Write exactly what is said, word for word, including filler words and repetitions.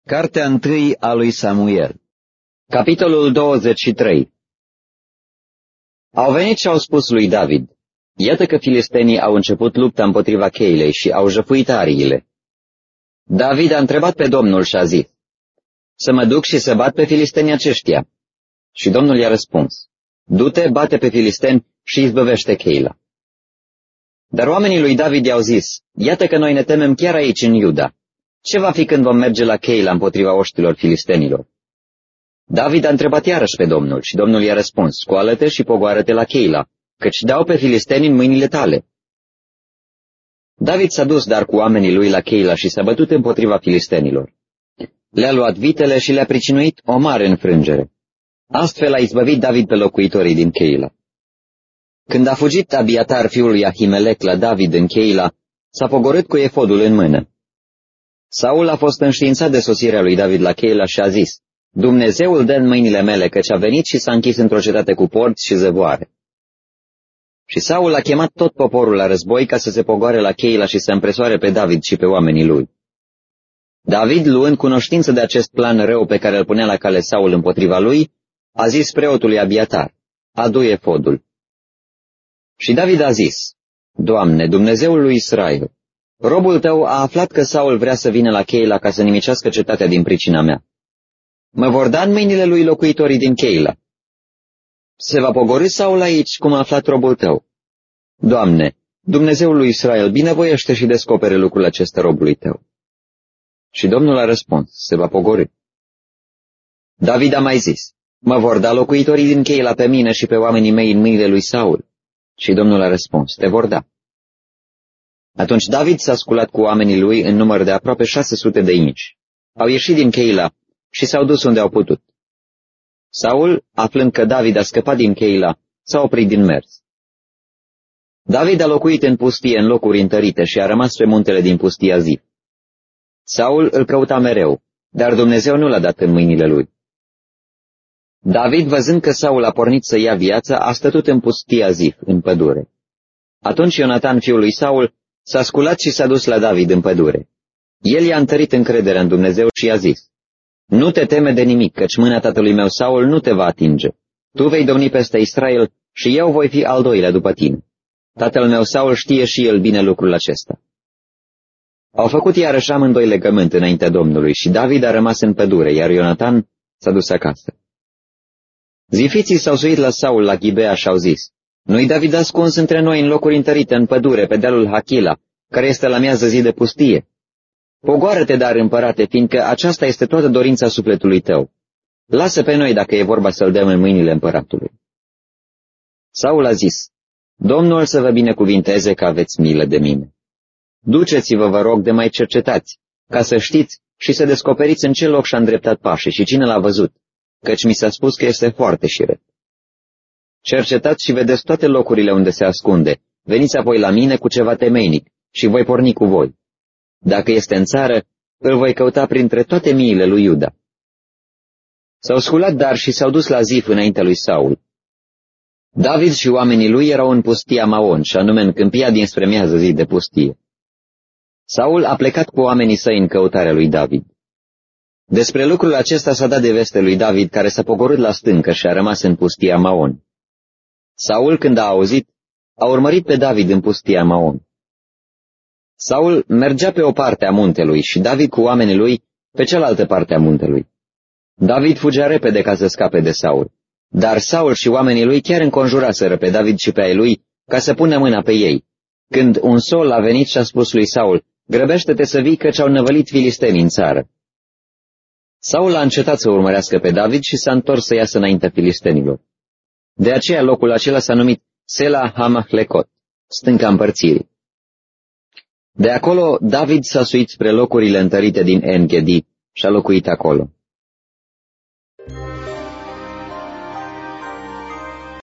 Cartea întâi a lui Samuel. Capitolul douăzeci și trei. Au venit și au spus lui David: iată că filistenii au început lupta împotriva Cheilei și au jăfuit ariile. David a întrebat pe Domnul și a zis: să mă duc și să bat pe filistenii aceștia. Și Domnul i-a răspuns: du-te, bate pe filisteni și izbăvește Cheila. Dar oamenii lui David i-au zis: iată că noi ne temem chiar aici în Iuda. Ce va fi când vom merge la Cheila împotriva oștilor filistenilor? David a întrebat iarăși pe Domnul și Domnul i-a răspuns: scoală-te și pogoară-te la Cheila, căci dau pe filisteni în mâinile tale. David s-a dus dar cu oamenii lui la Cheila și s-a bătut împotriva filistenilor. Le-a luat vitele și le-a pricinuit o mare înfrângere. Astfel a izbăvit David pe locuitorii din Cheila. Când a fugit Abiatar fiul lui Ahimelec la David în Cheila, s-a pogorât cu efodul în mână. Saul a fost înștiințat de sosirea lui David la Cheila și a zis: Dumnezeul dă în mâinile mele, căci a venit și s-a închis într-o cetate cu porți și zăvoare. Și Saul a chemat tot poporul la război ca să se pogoare la Cheila și să împresoare pe David și pe oamenii lui. David, luând cunoștință de acest plan rău pe care îl punea la cale Saul împotriva lui, a zis preotului Abiatar: adu efodul. Și David a zis: Doamne, Dumnezeul lui Israel, robul tău a aflat că Saul vrea să vină la Cheila ca să nimicească cetatea din pricina mea. Mă vor da în mâinile lui locuitorii din Cheila. Se va pogorî Saul aici, cum a aflat robul tău. Doamne, Dumnezeul lui Israel, binevoiește și descopere lucrul acesta robului tău. Și Domnul a răspuns: se va pogorî. David a mai zis: mă vor da locuitorii din Cheila pe mine și pe oamenii mei în mâinile lui Saul. Și Domnul a răspuns: te vor da. Atunci David s-a sculat cu oamenii lui în număr de aproape șase sute de inși. Au ieșit din Cheila și s-au dus unde au putut. Saul, aflând că David a scăpat din Cheila, s-a oprit din mers. David a locuit în pustie în locuri întărite și a rămas pe muntele din pustia Zif. Saul îl căuta mereu, dar Dumnezeu nu l-a dat în mâinile lui. David, văzând că Saul a pornit să ia viața, a stătut în pustia Zif, în pădure. Atunci Ionatan, fiul lui Saul, s-a sculat și s-a dus la David în pădure. El i-a întărit încrederea în Dumnezeu și i-a zis: nu te teme de nimic, căci mâna tatălui meu Saul nu te va atinge. Tu vei domni peste Israel și eu voi fi al doilea după tine. Tatăl meu Saul știe și el bine lucrul acesta. Au făcut iarăși amândoi legământ înaintea Domnului și David a rămas în pădure, iar Ionatan s-a dus acasă. Zifiții s-au suit la Saul la Ghibea și au zis: nu-i David ascuns între noi în locuri întărite în pădure, pe dealul Hachila, care este la miază zi de pustie? Pogoară-te, dar, împărate, fiindcă aceasta este toată dorința sufletului tău. Lasă pe noi dacă e vorba să-l dăm în mâinile împăratului. Saul a zis: Domnul să vă binecuvinteze că aveți milă de mine. Duceți-vă, vă rog, de mai cercetați, ca să știți și să descoperiți în ce loc și-a îndreptat pașii și cine l-a văzut, căci mi s-a spus că este foarte șiret. Cercetați și vedeți toate locurile unde se ascunde, veniți apoi la mine cu ceva temeinic și voi porni cu voi. Dacă este în țară, îl voi căuta printre toate miile lui Iuda. S-au sculat dar și s-au dus la Zif înaintea lui Saul. David și oamenii lui erau în pustia Maon, și anume în câmpia dinspre miază zi de pustie. Saul a plecat cu oamenii săi în căutarea lui David. Despre lucrul acesta s-a dat de veste lui David, care s-a pogorât la stâncă și a rămas în pustia Maon. Saul, când a auzit, a urmărit pe David în pustia Maon. Saul mergea pe o parte a muntelui și David cu oamenii lui pe cealaltă parte a muntelui. David fugea repede ca să scape de Saul, dar Saul și oamenii lui chiar înconjuraseră pe David și pe ai lui ca să pună mâna pe ei, când un sol a venit și a spus lui Saul: grăbește-te să vii, căci au năvălit filistenii în țară. Saul a încetat să urmărească pe David și s-a întors să iasă înaintea filistenilor. De aceea locul acela s-a numit Sela Hamahlecot, stânca împărțirii. De acolo David s-a suit spre locurile întărite din En-Gedi și a locuit acolo.